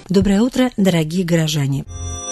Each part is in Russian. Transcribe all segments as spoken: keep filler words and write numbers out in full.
Доброе утро, дорогие горожане!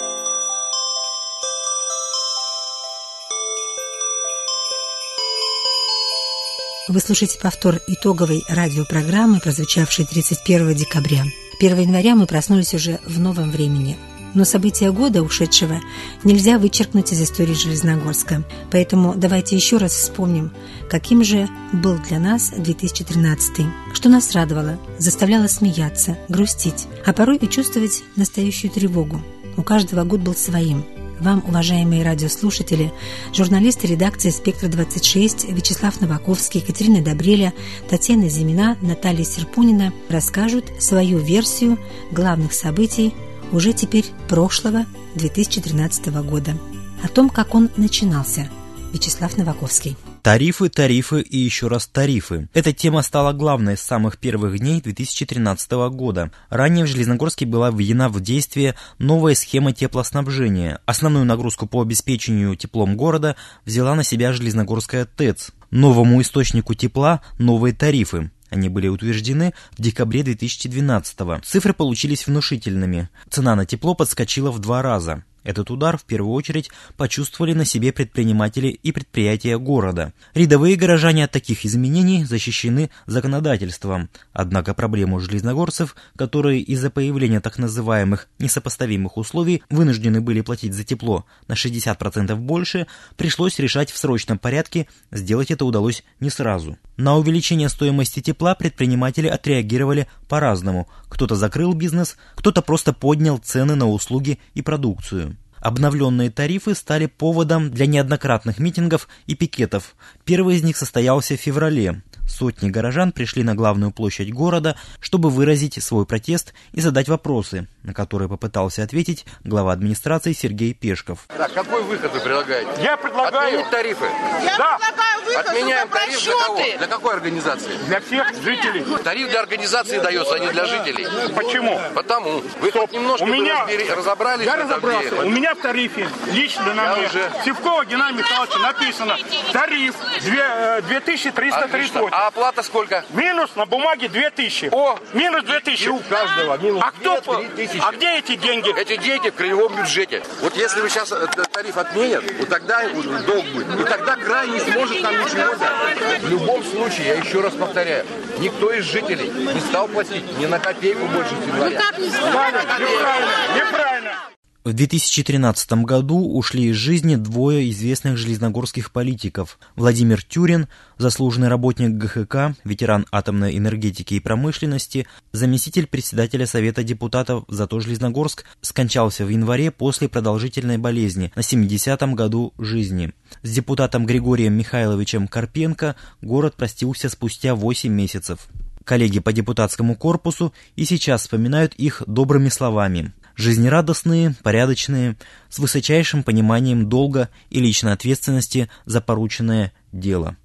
Вы слушаете повтор итоговой радиопрограммы, прозвучавшей тридцать первого декабря. первого января мы проснулись уже в новом времени. Но события года ушедшего нельзя вычеркнуть из истории Железногорска. Поэтому давайте еще раз вспомним, каким же был для нас две тысячи тринадцатый. Что нас радовало, заставляло смеяться, грустить, а порой и чувствовать настоящую тревогу. У каждого год был своим. Вам, уважаемые радиослушатели, журналисты редакции «Спектра двадцать шесть» Вячеслав Новаковский, Екатерина Добреля, Татьяна Зимина, Наталья Серпунина расскажут свою версию главных событий уже теперь прошлого две тысячи тринадцатого года. О том, как он начинался. Вячеслав Новаковский. Тарифы, тарифы и еще раз тарифы. Эта тема стала главной с самых первых дней две тысячи тринадцатого года. Ранее в Железногорске была введена в действие новая схема теплоснабжения. Основную нагрузку по обеспечению теплом города взяла на себя Железногорская ТЭЦ. Новому источнику тепла новые тарифы. Они были утверждены в декабре две тысячи двенадцатого. Цифры получились внушительными. Цена на тепло подскочила в два раза. Этот удар в первую очередь почувствовали на себе предприниматели и предприятия города. Рядовые горожане от таких изменений защищены законодательством. Однако проблему железногорцев, которые из-за появления так называемых несопоставимых условий вынуждены были платить за тепло на шестьдесят процентов больше, пришлось решать в срочном порядке. Сделать это удалось не сразу. На увеличение стоимости тепла предприниматели отреагировали по-разному. Кто-то закрыл бизнес, кто-то просто поднял цены на услуги и продукцию. Обновленные тарифы стали поводом для неоднократных митингов и пикетов. Первый из них состоялся в феврале. Сотни горожан пришли на главную площадь города, чтобы выразить свой протест и задать вопросы, на которые попытался ответить глава администрации Сергей Пешков. Так, какой выход вы предлагаете? Я предлагаю... Отменить тарифы? Я да. предлагаю выход. Отменяем тариф для кого? Для какой организации? Для всех жителей. Тариф для организации дается, а не для жителей. Почему? Потому. Вы Стоп. хоть немножко У меня... разбери... разобрались? Я разобрался. Где? У меня в тарифе лично на Я мне уже... Сивкова Геннадия Михайловича написано тариф две тысячи триста тридцать восемь. А оплата сколько? Минус на бумаге две тысячи. О! Минус две тысячи. И у каждого. Минус а кто? три тысячи. А где эти деньги? Эти деньги в краевом бюджете. Вот если вы сейчас тариф отменят, вот тогда долг будет. И тогда край не сможет нам ничего дать. В любом случае, я еще раз повторяю, никто из жителей не стал платить ни на копейку больше февраля. Неправильно. Неправильно. В две тысячи тринадцатом году ушли из жизни двое известных железногорских политиков. Владимир Тюрин, заслуженный работник ГХК, ветеран атомной энергетики и промышленности, заместитель председателя Совета депутатов «Зато Железногорск», скончался в январе после продолжительной болезни на семидесятом году жизни. С депутатом Григорием Михайловичем Карпенко город простился спустя восемь месяцев. Коллеги по депутатскому корпусу и сейчас вспоминают их добрыми словами. Жизнерадостные, порядочные, с высочайшим пониманием долга и личной ответственности за порученное дело.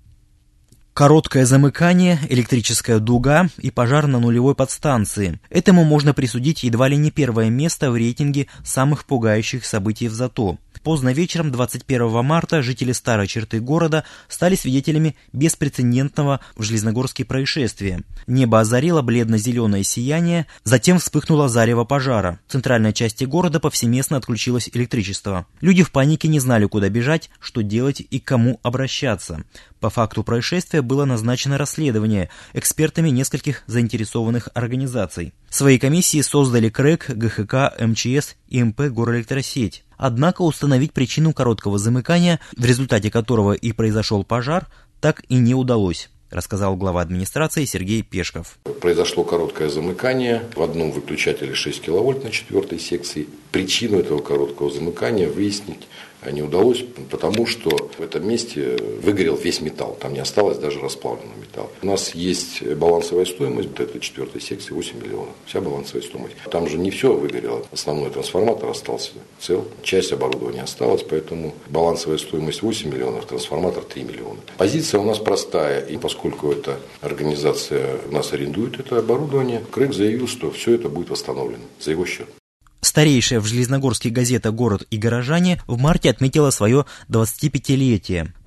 Короткое замыкание, электрическая дуга и пожар на нулевой подстанции. Этому можно присудить едва ли не первое место в рейтинге самых пугающих событий в ЗАТО. Поздно вечером двадцать первого марта жители старой черты города стали свидетелями беспрецедентного в Железногорске происшествия. Небо озарило бледно-зеленое сияние, затем вспыхнуло зарево пожара. В центральной части города повсеместно отключилось электричество. Люди в панике не знали, куда бежать, что делать и к кому обращаться. По факту происшествия было назначено расследование экспертами нескольких заинтересованных организаций. Свои комиссии создали КРЭК, ГХК, МЧС и МП «Горэлектросеть». Однако установить причину короткого замыкания, в результате которого и произошел пожар, так и не удалось, рассказал глава администрации Сергей Пешков. Произошло короткое замыкание в одном выключателе шесть киловольт на четвертой секции. Причину этого короткого замыкания выяснить не удалось, потому что в этом месте выгорел весь металл, там не осталось даже расплавленного металла. У нас есть балансовая стоимость, вот этой четвертой секции восемь миллионов, вся балансовая стоимость. Там же не все выгорело, основной трансформатор остался цел, часть оборудования осталась, поэтому балансовая стоимость восемь миллионов, трансформатор три миллиона. Позиция у нас простая, и поскольку эта организация у нас арендует это оборудование, КРЭК заявил, что все это будет восстановлено за его счет. Старейшая в Железногорске газета «Город и горожане» в марте отметила свое двадцатипятилетие.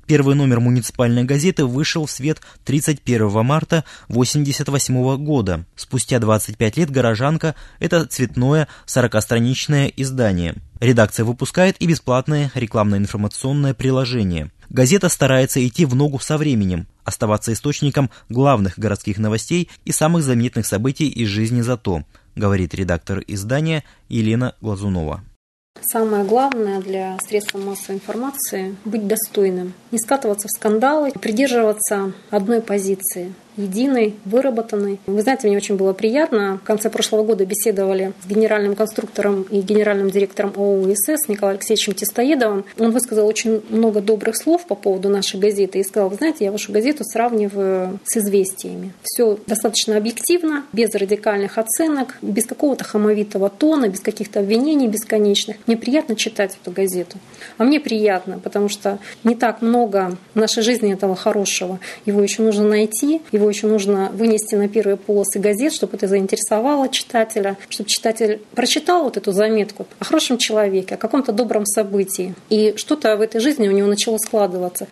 Первый номер муниципальной газеты вышел в свет тридцать первого марта восемьдесят восьмого года. Спустя двадцать пять лет «Горожанка» – это цветное сорокастраничное издание. Редакция выпускает и бесплатное рекламно-информационное приложение. Газета старается идти в ногу со временем, оставаться источником главных городских новостей и самых заметных событий из жизни ЗАТО, говорит редактор издания Елена Глазунова. Самое главное для средств массовой информации – быть достойным, не скатываться в скандалы, придерживаться одной позиции, единой, выработанной. Вы знаете, мне очень было приятно. В конце прошлого года беседовали с генеральным конструктором и генеральным директором ООО «ИСС» Николаем Алексеевичем Тестоедовым. Он высказал очень много добрых слов по поводу нашей газеты и сказал: вы знаете, я вашу газету сравниваю с «Известиями». Все достаточно объективно, без радикальных оценок, без какого-то хамовитого тона, без каких-то обвинений бесконечных. Мне приятно читать эту газету. А мне приятно, потому что не так много в нашей жизни этого хорошего. Его еще нужно найти, его еще нужно вынести на первые полосы газет, чтобы это заинтересовало читателя, чтобы читатель прочитал вот эту заметку о хорошем человеке, о каком-то добром событии. И что-то в этой жизни у него начало складываться.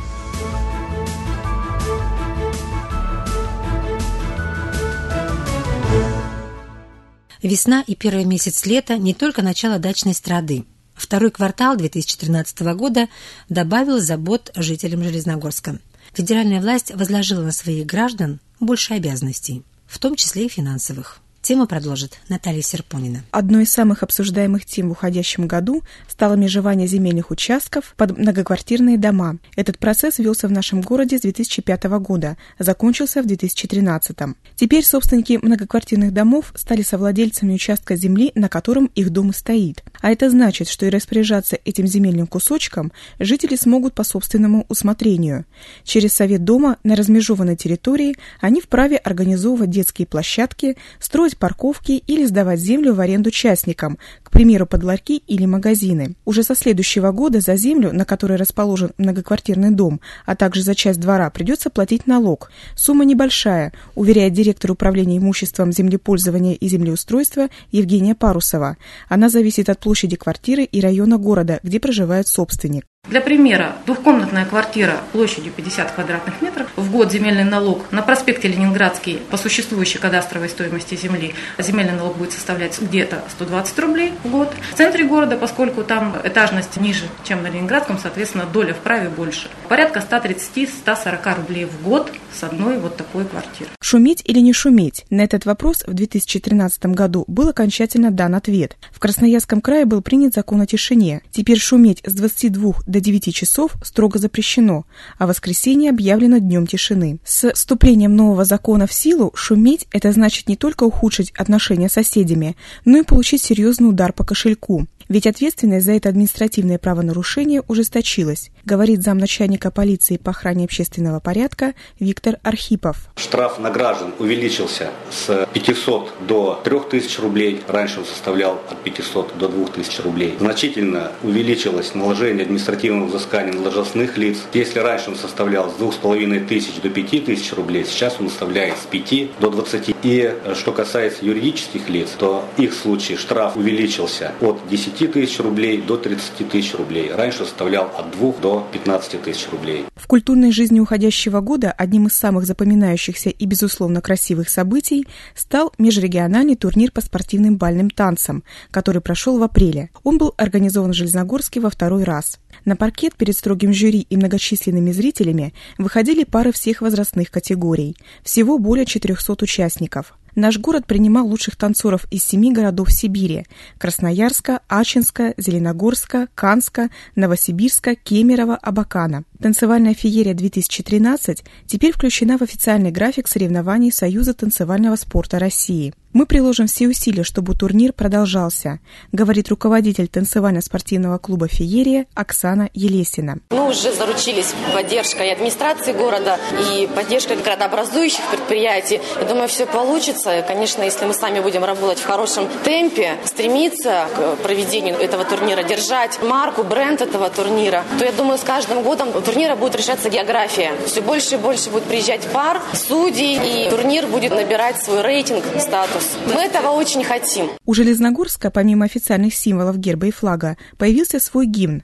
Весна и первый месяц лета не только начало дачной страды. Второй квартал две тысячи тринадцатого года добавил забот жителям Железногорска. Федеральная власть возложила на своих граждан больше обязанностей, в том числе и финансовых. Тему продолжит Наталья Серпонина. Одной из самых обсуждаемых тем в уходящем году стало межевание земельных участков под многоквартирные дома. Этот процесс велся в нашем городе с две тысячи пятого года, закончился в две тысячи тринадцатом. Теперь собственники многоквартирных домов стали совладельцами участка земли, на котором их дом и стоит. А это значит, что и распоряжаться этим земельным кусочком жители смогут по собственному усмотрению. Через совет дома на размежеванной территории они вправе организовывать детские площадки, строить парковки или сдавать землю в аренду частникам, к примеру, под ларьки или магазины. Уже со следующего года за землю, на которой расположен многоквартирный дом, а также за часть двора, придется платить налог. Сумма небольшая, уверяет директор управления имуществом землепользования и землеустройства Евгения Парусова. Она зависит от площади квартиры и района города, где проживает собственник. Для примера, двухкомнатная квартира площадью пятьдесят квадратных метров, в год земельный налог на проспекте Ленинградский по существующей кадастровой стоимости земли, земельный налог будет составлять где-то сто двадцать рублей в год. В центре города, поскольку там этажность ниже, чем на Ленинградском, соответственно, доля вправе больше. Порядка сто тридцать - сто сорок рублей в год с одной вот такой квартиры. Шуметь или не шуметь? На этот вопрос в две тысячи тринадцатом году был окончательно дан ответ. В Красноярском крае был принят закон о тишине. Теперь шуметь с двадцати двух до девяти часов строго запрещено, а воскресенье объявлено днем тишины. С вступлением нового закона в силу шуметь – это значит не только ухудшить отношения с соседями, но и получить серьезный удар по кошельку. Ведь ответственность за это административное правонарушение ужесточилась, говорит замначальника полиции по охране общественного порядка Виктор Архипов. Штраф на граждан увеличился с пятисот до трёх тысяч рублей. Раньше он составлял от пятисот до двух тысяч рублей. Значительно увеличилось наложение административного взыскания на должностных лиц. Если раньше он составлял с двух с половиной тысяч до пяти тысяч рублей, сейчас он составляет с пяти до двадцати. И что касается юридических лиц, то их случае штраф увеличился от десяти тысяч рублей до тридцати тысяч рублей. Раньше составлял от двух до пятнадцати тысяч рублей. В культурной жизни уходящего года одним из самых запоминающихся и, безусловно, красивых событий стал межрегиональный турнир по спортивным бальным танцам, который прошел в апреле. Он был организован в Железногорске во второй раз. На паркет перед строгим жюри и многочисленными зрителями выходили пары всех возрастных категорий. Всего более четырехсот участников. Наш город принимал лучших танцоров из семи городов Сибири – Красноярска, Ачинска, Зеленогорска, Канска, Новосибирска, Кемерово, Абакана. Танцевальная феерия две тысячи тринадцать теперь включена в официальный график соревнований Союза танцевального спорта России. Мы приложим все усилия, чтобы турнир продолжался, говорит руководитель танцевально-спортивного клуба «Феерия» Оксана Елесина. Мы уже заручились поддержкой администрации города и поддержкой градообразующих предприятий. Я думаю, все получится. Конечно, если мы сами будем работать в хорошем темпе, стремиться к проведению этого турнира, держать марку, бренд этого турнира, то я думаю, с каждым годом у турнира будет решаться география. Все больше и больше будет приезжать пар, судей, и турнир будет набирать свой рейтинг, статус. Мы этого очень хотим. У Железногорска, помимо официальных символов герба и флага, появился свой гимн.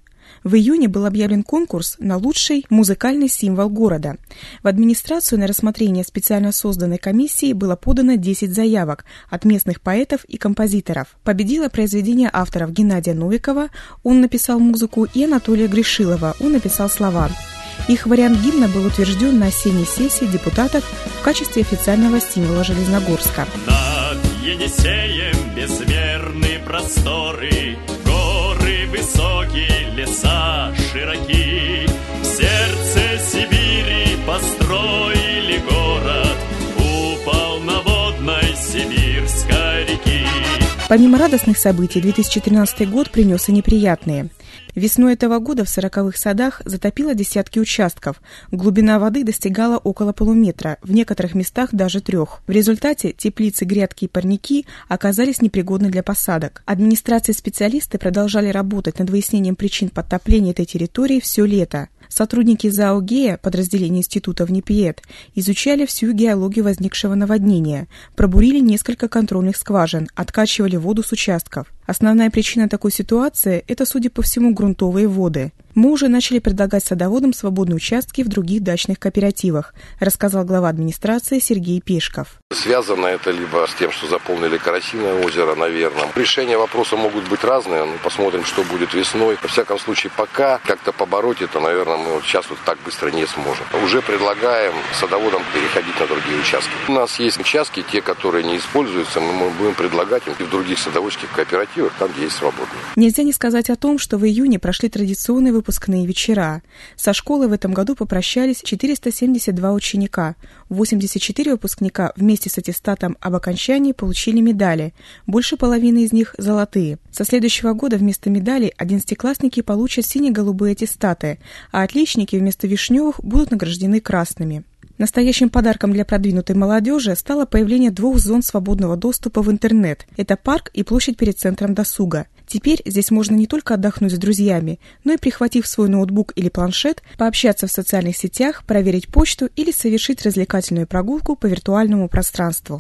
В июне был объявлен конкурс на лучший музыкальный символ города. В администрацию на рассмотрение специально созданной комиссии было подано десять заявок от местных поэтов и композиторов. Победило произведение авторов Геннадия Новикова, он написал музыку, и Анатолия Гришилова, он написал слова. Их вариант гимна был утвержден на осенней сессии депутатов в качестве официального символа Железногорска. Над Енисеем безмерные просторы, горы высокие, леса широки. В сердце Сибири построили город у полноводной сибирской реки. Помимо радостных событий, две тысячи тринадцатый год принес и неприятные. Весной этого года в сороковых садах затопило десятки участков. Глубина воды достигала около полуметра, в некоторых местах даже трех. В результате теплицы, грядки и парники оказались непригодны для посадок. Администрация и специалисты продолжали работать над выяснением причин подтопления этой территории все лето. Сотрудники ЗАО «Гея», подразделения института ВНИПИЭД, изучали всю геологию возникшего наводнения, пробурили несколько контрольных скважин, откачивали воду с участков. Основная причина такой ситуации – это, судя по всему, грунтовые воды. Мы уже начали предлагать садоводам свободные участки в других дачных кооперативах, рассказал глава администрации Сергей Пешков. Связано это либо с тем, что заполнили Карасиное озеро, наверное. Решения вопроса могут быть разные, но посмотрим, что будет весной. Во всяком случае, пока как-то побороть это, наверное, мы вот сейчас вот так быстро не сможем. Уже предлагаем садоводам переходить на другие участки. У нас есть участки, те, которые не используются, мы будем предлагать им и в других садоводческих кооперативах, там, где есть свободные. Нельзя не сказать о том, что в июне прошли традиционные выпускные вечера. Со школы в этом году попрощались четыреста семьдесят два ученика. восемьдесят четыре выпускника вместе с аттестатом об окончании получили медали. Больше половины из них – золотые. Со следующего года вместо медалей одиннадцатиклассники получат сине-голубые аттестаты, а отличники вместо вишневых будут награждены красными. Настоящим подарком для продвинутой молодежи стало появление двух зон свободного доступа в интернет. Это парк и площадь перед центром досуга. Теперь здесь можно не только отдохнуть с друзьями, но и, прихватив свой ноутбук или планшет, пообщаться в социальных сетях, проверить почту или совершить развлекательную прогулку по виртуальному пространству.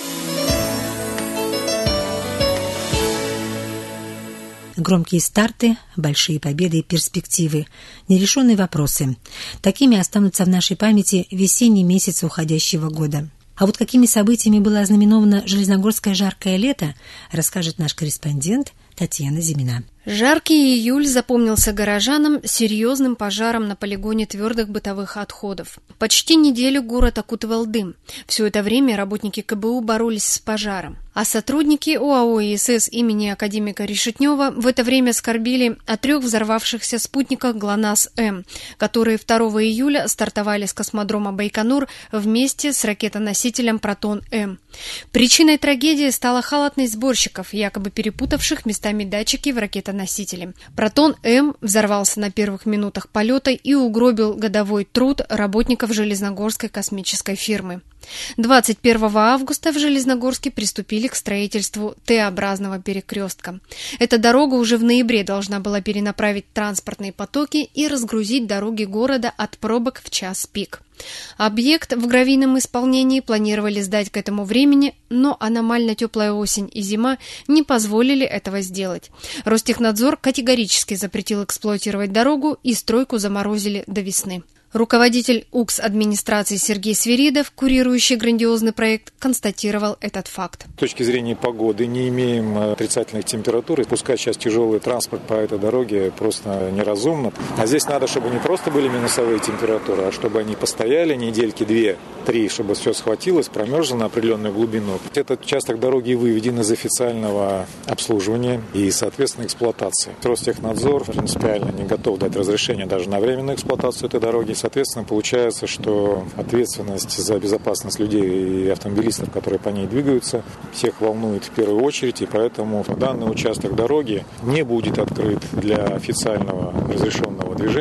Громкие старты, большие победы и перспективы, нерешенные вопросы. Такими останутся в нашей памяти весенние месяцы уходящего года. А вот какими событиями было ознаменовано железногорское жаркое лето, расскажет наш корреспондент Татьяна Зимина. Жаркий июль запомнился горожанам серьезным пожаром на полигоне твердых бытовых отходов. Почти неделю город окутывал дым. Все это время работники ка бэ у боролись с пожаром. А сотрудники ОАО ИСС имени академика Решетнева в это время скорбели о трех взорвавшихся спутниках ГЛОНАСС-М, которые второго июля стартовали с космодрома Байконур вместе с ракетоносителем «Протон-М». Причиной трагедии стала халатность сборщиков, якобы перепутавших местами датчики в ракетоносителе. «Протон-М» взорвался на первых минутах полета и угробил годовой труд работников Железногорской космической фирмы. двадцать первого августа в Железногорске приступили к строительству Т-образного перекрестка. Эта дорога уже в ноябре должна была перенаправить транспортные потоки и разгрузить дороги города от пробок в час пик. Объект в гравийном исполнении планировали сдать к этому времени, но аномально теплая осень и зима не позволили этого сделать. Ростехнадзор категорически запретил эксплуатировать дорогу, и стройку заморозили до весны. Руководитель УКС администрации Сергей Свиридов, курирующий грандиозный проект, констатировал этот факт. С точки зрения погоды не имеем отрицательных температур. Пускать сейчас тяжелый транспорт по этой дороге просто неразумно. А здесь надо, чтобы не просто были минусовые температуры, а чтобы они постояли недельки две-три, чтобы все схватилось, промерзло на определенную глубину. Этот участок дороги выведен из официального обслуживания и, соответственно, эксплуатации. Ростехнадзор принципиально не готов дать разрешение даже на временную эксплуатацию этой дороги. Соответственно, получается, что ответственность за безопасность людей и автомобилистов, которые по ней двигаются, всех волнует в первую очередь, и поэтому данный участок дороги не будет открыт для официального разрешенного движения.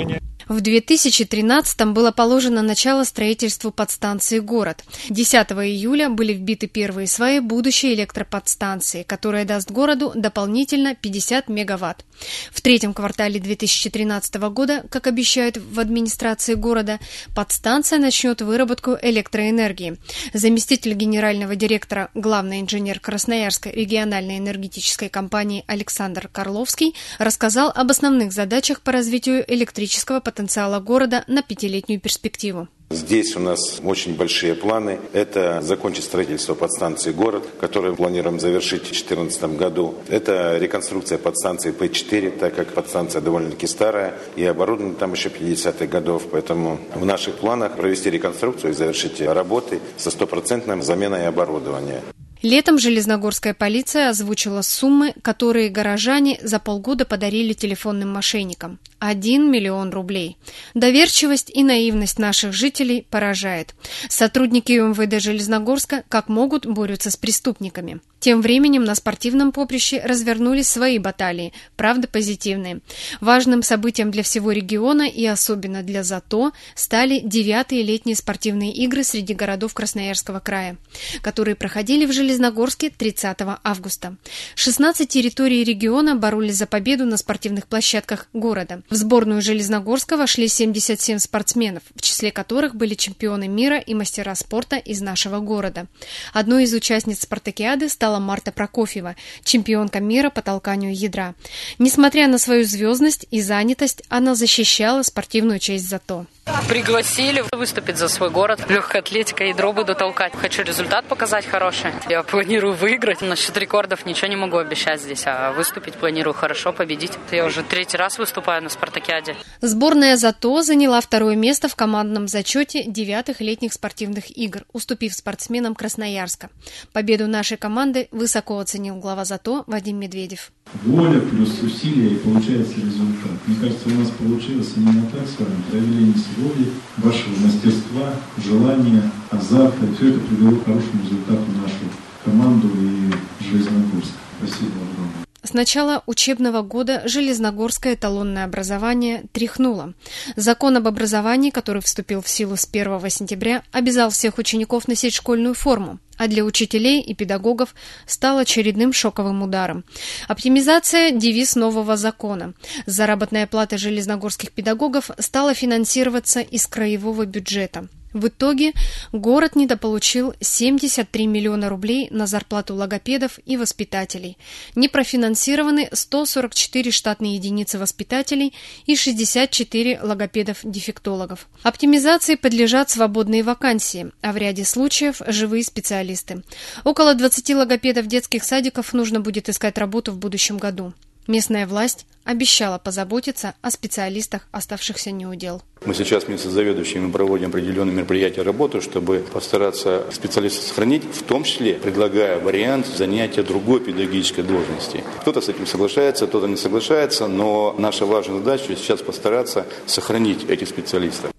В две тысячи тринадцатом было положено начало строительству подстанции «Город». десятого июля были вбиты первые сваи будущей электроподстанции, которая даст городу дополнительно пятьдесят мегаватт. В третьем квартале две тысячи тринадцатого года, как обещают в администрации города, подстанция начнет выработку электроэнергии. Заместитель генерального директора, главный инженер Красноярской региональной энергетической компании Александр Карловский рассказал об основных задачах по развитию электрического потенциала города на пятилетнюю перспективу. Здесь у нас очень большие планы. Это закончить строительство подстанции «Город», которую планируем завершить в две тысячи четырнадцатом году. Это реконструкция подстанции П четыре, так как подстанция довольно-таки старая и оборудована там еще пятидесятых годов. Поэтому в наших планах провести реконструкцию и завершить работы со стопроцентной заменой оборудования. Летом железногорская полиция озвучила суммы, которые горожане за полгода подарили телефонным мошенникам. Один миллион рублей. Доверчивость и наивность наших жителей поражает. Сотрудники МВД Железногорска как могут борются с преступниками. Тем временем на спортивном поприще развернулись свои баталии, правда позитивные. Важным событием для всего региона и особенно для ЗАТО стали девятые летние спортивные игры среди городов Красноярского края, которые проходили в Железногорске тридцатого августа. шестнадцать территорий региона боролись за победу на спортивных площадках города. В сборную Железногорска вошли семьдесят семь спортсменов, в числе которых были чемпионы мира и мастера спорта из нашего города. Одной из участниц спартакиады стала Марта Прокофьева, чемпионка мира по толканию ядра. Несмотря на свою звездность и занятость, она защищала спортивную честь ЗАТО. Пригласили выступить за свой город. Легкая атлетика, ядро буду толкать. Хочу результат показать хороший. Я планирую выиграть. Насчет рекордов ничего не могу обещать здесь, а выступить планирую хорошо, победить. Я уже третий раз выступаю на спартакиаде. Сборная ЗАТО заняла второе место в командном зачете девятых летних спортивных игр, уступив спортсменам Красноярска. Победу нашей команды высоко оценил глава ЗАТО Вадим Медведев. Воля плюс усилия, и получается результат. Мне кажется, у нас получилось именно так с вами. Проявление воли, вашего мастерства, желания, азарта. И все это привело к хорошему результату нашу команду и Железногорск. Спасибо огромное. С начала учебного года железногорское эталонное образование тряхнуло. Закон об образовании, который вступил в силу с первого сентября, обязал всех учеников носить школьную форму, а для учителей и педагогов стал очередным шоковым ударом. Оптимизация – девиз нового закона. Заработная плата железногорских педагогов стала финансироваться из краевого бюджета. В итоге город недополучил семьдесят три миллиона рублей на зарплату логопедов и воспитателей. Не профинансированы сто сорок четыре штатные единицы воспитателей и шестьдесят четыре логопедов-дефектологов. Оптимизации подлежат свободные вакансии, а в ряде случаев – живые специалисты. Около двадцати логопедов детских садиков нужно будет искать работу в будущем году. Местная власть обещала позаботиться о специалистах, оставшихся неудел. Мы сейчас вместе с заведующими проводим определенные мероприятия, работу, чтобы постараться специалистов сохранить, в том числе предлагая вариант занятия другой педагогической должности. Кто-то с этим соглашается, кто-то не соглашается, но наша важная задача сейчас постараться сохранить этих специалистов.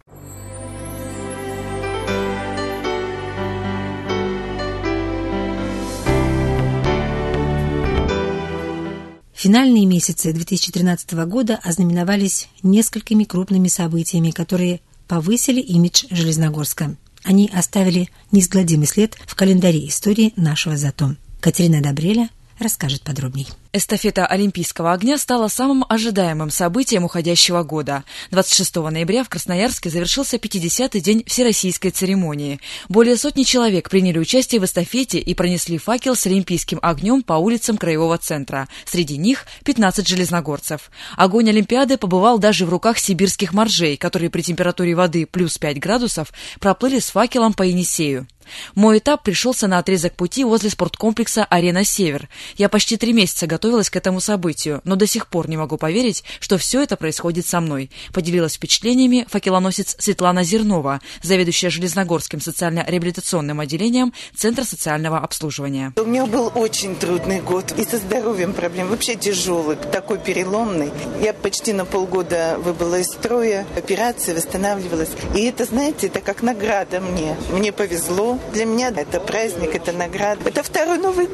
Финальные месяцы две тысячи тринадцатого года ознаменовались несколькими крупными событиями, которые повысили имидж Железногорска. Они оставили неизгладимый след в календаре истории нашего ЗАТО. Катерина Добреля расскажет подробней. Эстафета Олимпийского огня стала самым ожидаемым событием уходящего года. двадцать шестого ноября в Красноярске завершился пятидесятый день всероссийской церемонии. Более сотни человек приняли участие в эстафете и пронесли факел с олимпийским огнем по улицам краевого центра. Среди них пятнадцать железногорцев. Огонь Олимпиады побывал даже в руках сибирских моржей, которые при температуре воды плюс пять градусов проплыли с факелом по Енисею. Мой этап пришелся на отрезок пути возле спорткомплекса «Арена Север». Я почти три месяца готовилась к этому событию, но до сих пор не могу поверить, что все это происходит со мной. Поделилась впечатлениями факелоносец Светлана Зернова, заведующая Железногорским социально-реабилитационным отделением Центра социального обслуживания. У меня был очень трудный год, и со здоровьем проблем, вообще тяжелый, такой переломный. Я почти на полгода выбыла из строя, операция восстанавливалась. И это, знаете, это как награда мне. Мне повезло. Для меня это праздник, это награда. Это второй Новый год.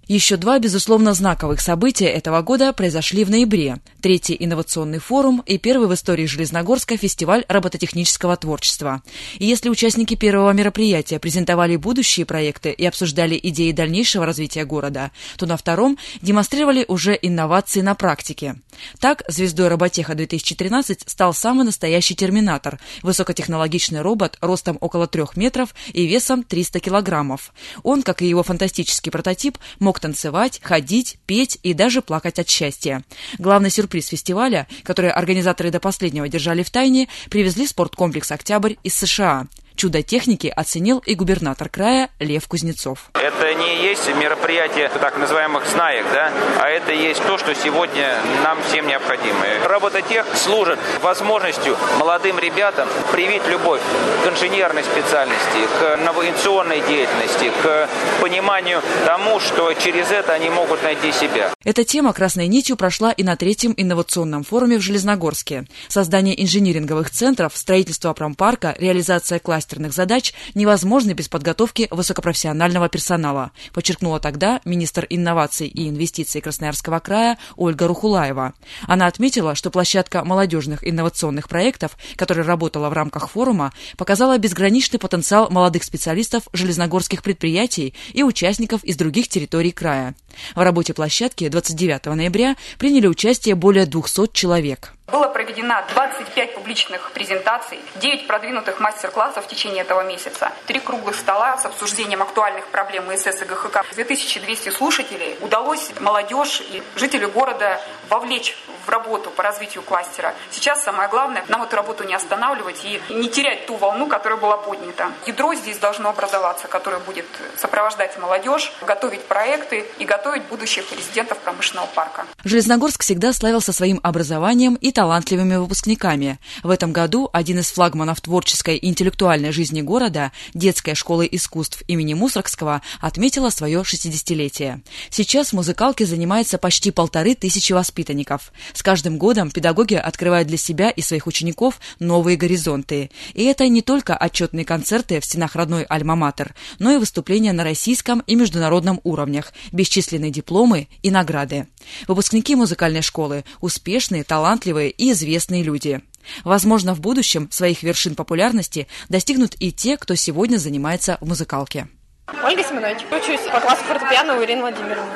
Еще два, безусловно, знаковых события этого года произошли в ноябре. Третий инновационный форум и первый в истории Железногорска фестиваль робототехнического творчества. И если участники первого мероприятия презентовали будущие проекты и обсуждали идеи дальнейшего развития города, то на втором демонстрировали уже инновации на практике. Так, звездой Роботеха-две тысячи тринадцать стал самый настоящий терминатор – высокотехнологичный робот ростом около трех метров и весом триста килограммов. Он, как и его фантастический прототип, мог танцевать, ходить, петь и даже плакать от счастья. Главный сюрприз фестиваля, который организаторы до последнего держали в тайне, привезли в спорткомплекс «Октябрь» из США. Чудо техники оценил и губернатор края Лев Кузнецов. Это не есть мероприятие так называемых знаек, да, а это есть то, что сегодня нам всем необходимо. Робототех служит возможностью молодым ребятам привить любовь к инженерной специальности, к инновационной деятельности, к пониманию тому, что через это они могут найти себя. Эта тема красной нитью прошла и на третьем инновационном форуме в Железногорске. Создание инжиниринговых центров, строительство промпарка, реализация кластеров задач невозможны без подготовки высокопрофессионального персонала, подчеркнула тогда министр инноваций и инвестиций Красноярского края Ольга Рухулаева. Она отметила, что площадка молодежных инновационных проектов, которая работала в рамках форума, показала безграничный потенциал молодых специалистов железногорских предприятий и участников из других территорий края. В работе площадки двадцать девятого ноября приняли участие более двухсот человек. Было проведено двадцать пять публичных презентаций, девять продвинутых мастер-классов в течение этого месяца, три круглых стола с обсуждением актуальных проблем ИСС и ГХК. две тысячи двести слушателей удалось молодежь и жителей города вовлечь в работу по развитию кластера. Сейчас самое главное нам эту работу не останавливать и не терять ту волну, которая была поднята. Ядро здесь должно образоваться, которое будет сопровождать молодежь, готовить проекты и готовить будущих резидентов промышленного парка. Железногорск всегда славился своим образованием и талантливыми выпускниками. В этом году один из флагманов творческой и интеллектуальной жизни города, детская школа искусств имени Мусоргского, отметила свое шестидесятилетие. Сейчас в музыкалке занимается почти полторы тысячи воспитанников. С каждым годом педагоги открывают для себя и своих учеников новые горизонты. И это не только отчетные концерты в стенах родной альма-матер, но и выступления на российском и международном уровнях, бесчисленные дипломы и награды. Выпускники музыкальной школы – успешные, талантливые и известные люди. Возможно, в будущем своих вершин популярности достигнут и те, кто сегодня занимается в музыкалке. Ольга Семенович, учусь по классу фортепиано у Ирины Владимировны.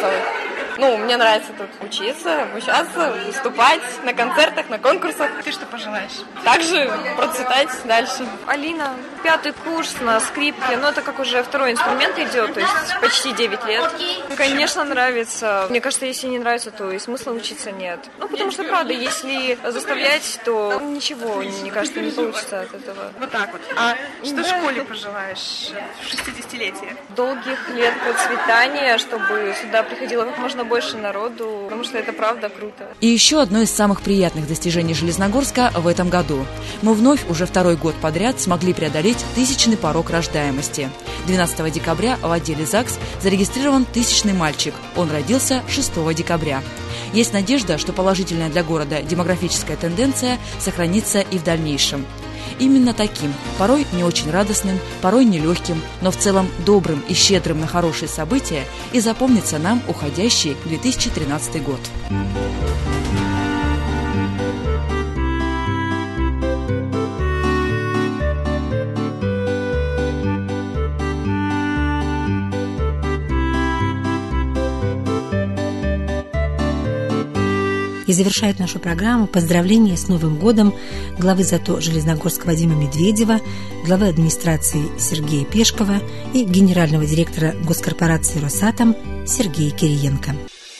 Ну, мне нравится тут учиться, обучаться, выступать на концертах, на конкурсах. Ты что пожелаешь? Также процветать дальше. Алина, пятый курс на скрипке, но это как уже второй инструмент идет, то есть почти девять лет. Конечно, нравится. Мне кажется, если не нравится, то и смысла учиться нет. Ну, потому что, правда, если заставлять, то ничего, мне кажется, не получится от этого. Вот так вот. А что да. школе пожелаешь в шестидесятилетие? Долгих лет процветания, чтобы сюда приходило как можно больше народу, потому что это правда круто. И еще одно из самых приятных достижений Железногорска в этом году. Мы вновь уже второй год подряд смогли преодолеть тысячный порог рождаемости. двенадцатого декабря в отделе ЗАГС зарегистрирован тысячный мальчик. Он родился шестого декабря. Есть надежда, что положительная для города демографическая тенденция сохранится и в дальнейшем. Именно таким, порой не очень радостным, порой нелегким, но в целом добрым и щедрым на хорошие события и запомнится нам уходящий две тысячи тринадцатый год. И завершает нашу программу поздравления с Новым годом главы ЗАТО Железногорска Вадима Медведева, главы администрации Сергея Пешкова и генерального директора госкорпорации «Росатом» Сергея Кириенко.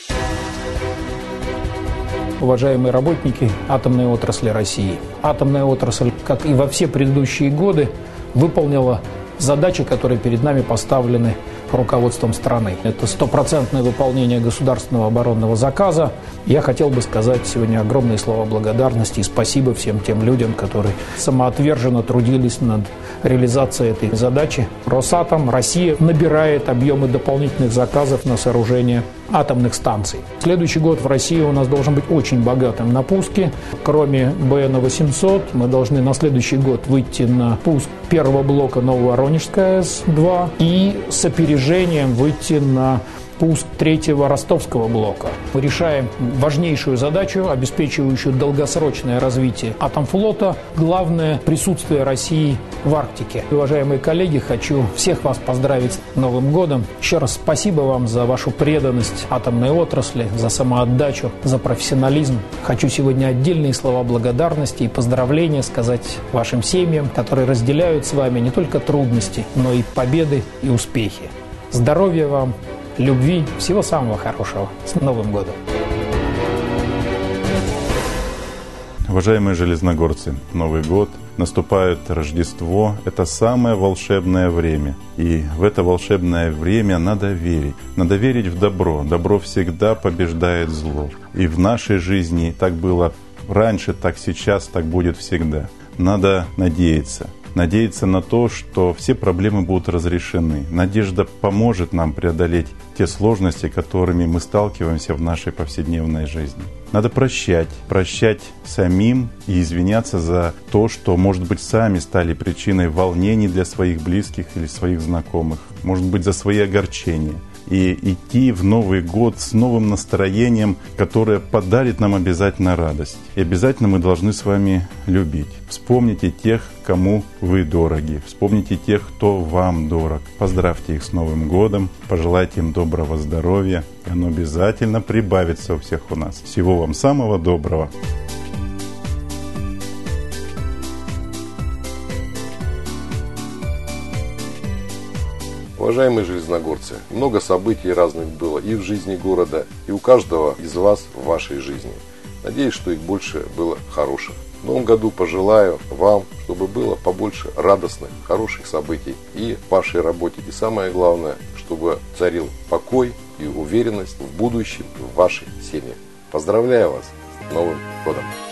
Уважаемые работники атомной отрасли России, атомная отрасль, как и во все предыдущие годы, выполнила задачи, которые перед нами поставлены руководством страны. Это стопроцентное выполнение государственного оборонного заказа. Я хотел бы сказать сегодня огромные слова благодарности и спасибо всем тем людям, которые самоотверженно трудились над реализацией этой задачи. Росатом, Россия набирает объемы дополнительных заказов на сооружение атомных станций. Следующий год в России у нас должен быть очень богатым на пуски. Кроме бэ эн восемьсот, мы должны на следующий год выйти на пуск первого блока Нововоронежская АЭС два и с опережением выйти на спуск третьего ростовского блока. Мы решаем важнейшую задачу, обеспечивающую долгосрочное развитие атомфлота, главное присутствие России в Арктике. Уважаемые коллеги, хочу всех вас поздравить с Новым годом. Еще раз спасибо вам за вашу преданность атомной отрасли, за самоотдачу, за профессионализм. Хочу сегодня отдельные слова благодарности и поздравления сказать вашим семьям, которые разделяют с вами не только трудности, но и победы и успехи. Здоровья вам, любви, всего самого хорошего. С Новым годом! Уважаемые железногорцы, Новый год, наступает Рождество. Это самое волшебное время. И в это волшебное время надо верить. Надо верить в добро. Добро всегда побеждает зло. И в нашей жизни так было раньше, так сейчас, так будет всегда. Надо надеяться. Надеяться на то, что все проблемы будут разрешены. Надежда поможет нам преодолеть те сложности, которыми мы сталкиваемся в нашей повседневной жизни. Надо прощать, прощать самим и извиняться за то, что, может быть, сами стали причиной волнений для своих близких или своих знакомых, может быть, за свои огорчения. И идти в Новый год с новым настроением, которое подарит нам обязательно радость. И обязательно мы должны с вами любить. Вспомните тех, кому вы дороги. Вспомните тех, кто вам дорог. Поздравьте их с Новым годом. Пожелайте им доброго здоровья. И оно обязательно прибавится у всех у нас. Всего вам самого доброго. Уважаемые железногорцы, много событий разных было и в жизни города, и у каждого из вас в вашей жизни. Надеюсь, что их больше было хороших. В новом году пожелаю вам, чтобы было побольше радостных, хороших событий и в вашей работе. И самое главное, чтобы царил покой и уверенность в будущем в вашей семье. Поздравляю вас с Новым годом!